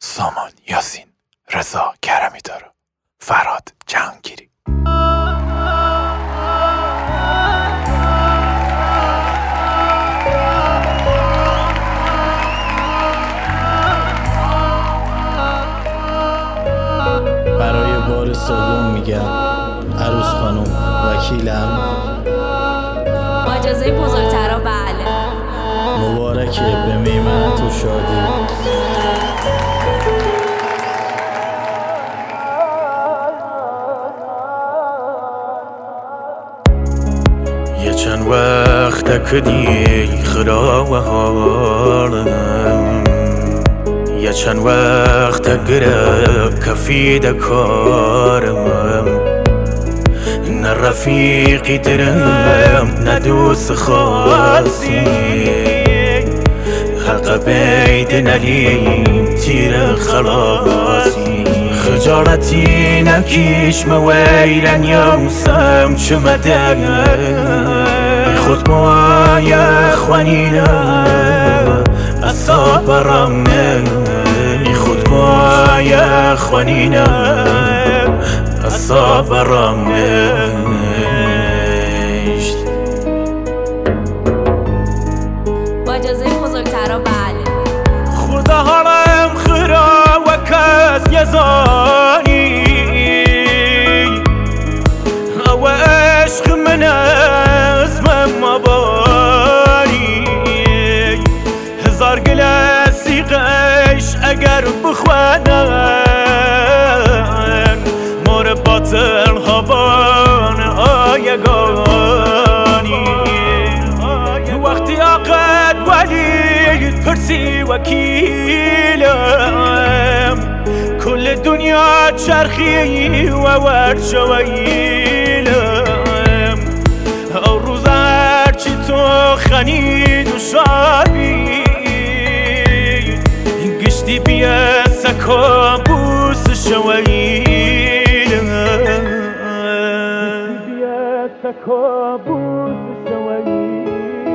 سامان یاسین، رضا کرمی‌دار، فرهاد جهانگیری. برای بار سوم میگم عروس خانم وکیلم، با اجازه بزرگترا بله. مبارکه به میمنت و شادی. یه چند وقت کدی خراوه هارم، یه چند وقت گره کفی دکارم، نه رفیقی درم نه دوست خاصی، حق بید نلیم تیر خلاصی، خجالتی نکیش مویرن یوسم چمده خود موای خوانینه اصاب رمه خود موای خوانینه اصاب رمه با اجازه بزرگترا بله. خورده هارم خرا و کس یزانی و عشق من اسمم مباری، هزار گل سیغش اگر بخوانن مور باطل هبان آیگانی، وقتی عقد ولی پرسی وکیلم، کل دنیا چرخی و ورشویلم، او روز هرچی تو خنید و شابی گشتی بیه سکا بوس شویلم، بیه سکا بوس شویلم.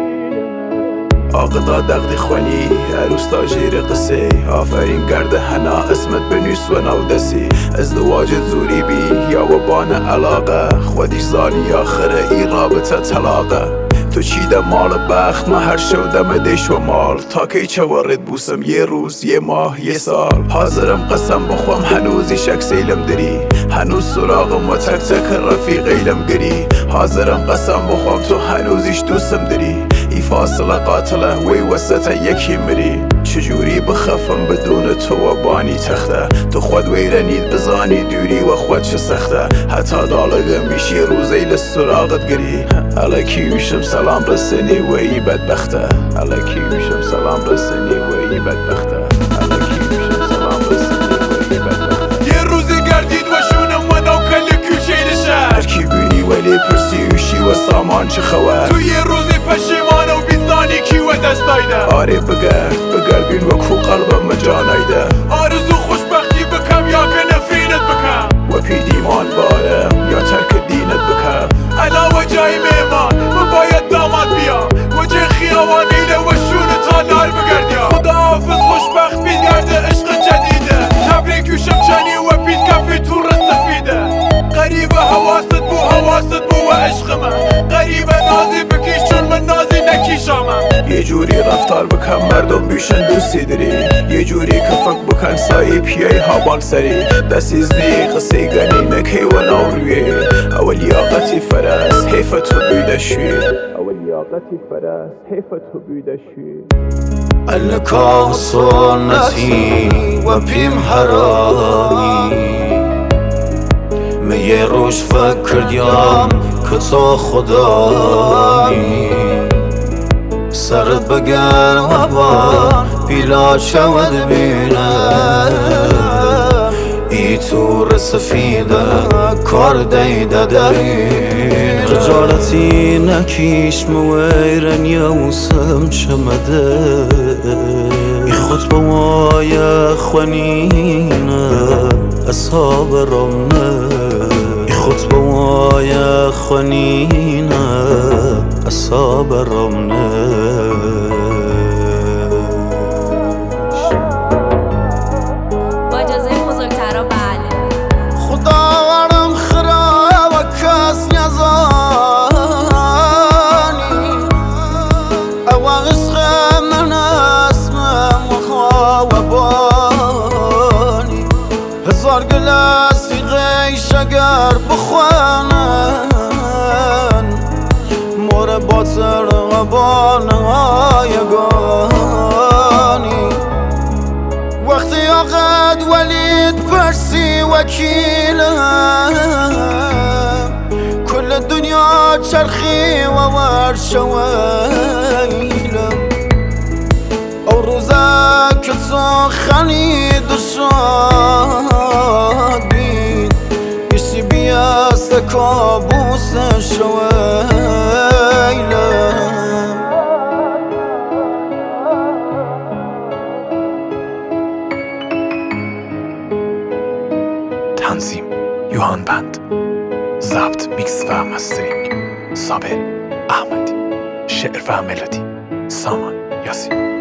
آقدا دقدی خوانی عروس تا جیر قصه، آفرین گرده هنا اسمت بنویس و نودسی، ازدواج زوری بی یا و بان علاقه، خودیش زانی آخره ای رابطه طلاقه، تو چیده مال بخت من هر شودم دیش و مال، تا کی چه وارد بوسم یه روز یه ماه یه سال، حاضرم قسم بخوام هنوزی شک سیلم دری، هنوز سراغم و تک تک رفیقیلم گری، حاضرم قسم بخوام تو هنوزیش دوستم دری، ای فاصله قاتله وی وسط یکی مری، چجوری بخفم بدون تو و بانی تخته، تو خود ویرنید بزانی دوری و خود چه سخته، حتی دالگه میشی روزی لسراغت گری، الکی میشم سلام رسنی و ای بدبخته، الکی میشم سلام رسنی و ای بدبخته، الکی میشم سلام رسنی و ای بدبخته. یه روزی گردید و شونم و نوکل کوچه شهر، هرکی بینی ولی پرسیوشی و سامان چه خبر، تو یه روزی پشیمان و بیزانی کی و دستایده، آره بگرد بین و کو قلبم مجانایده، آرزو خوشبختی بکم یا که نفرینت بکم، و پیدیمان بارم یا ترک دینت بکم، علاوه جای میمان و باید داماد بیام، وجه خیابانیله و شون تالار بگردیم، خدا حافظ خوشبخت بیدگرده عشق جدیده، تبریک و شمچانی و بید کفی تو رسفیده، غریبه حواست بو و عشق من، غریبه نازی بکیش چون من نازی نکیشامم، یه جوری رفتار بکن مردم بیشن دوستی داری، یه جوری کفک بکن سایی پیای هابان سری، دستیزنی قصی گنی نکی و نوروی، اول یاقتی فرست حیف تو بیده شوی، اول یاقتی فرست حیف تو بیده شوی. النکاح سنتی و پیم حرامی، یه روش فکر دیم که تو خدایی، سرت بگر و با پیلا شود بینم، ای تور سفیده کار دیده درین، خجالتی نکیش مویرن یوسم چمده، ای خود با مای خوانینه اصحاب رمنه، ای خود با مای خوانینه اصحاب رمنه. دلش اگر بخوانن مور باطر غبانهای گانی وقتی آقد ولید پرسی وکیلم کل دنیا چرخی و ورشویلم او روزه که تو خنید و شادید ایشی بیاست کابوس شویلم تنظیم یوهان بند، ضبط میکس و مسترینگ صابر احمدی، شعر و ملودی سامان یاسین.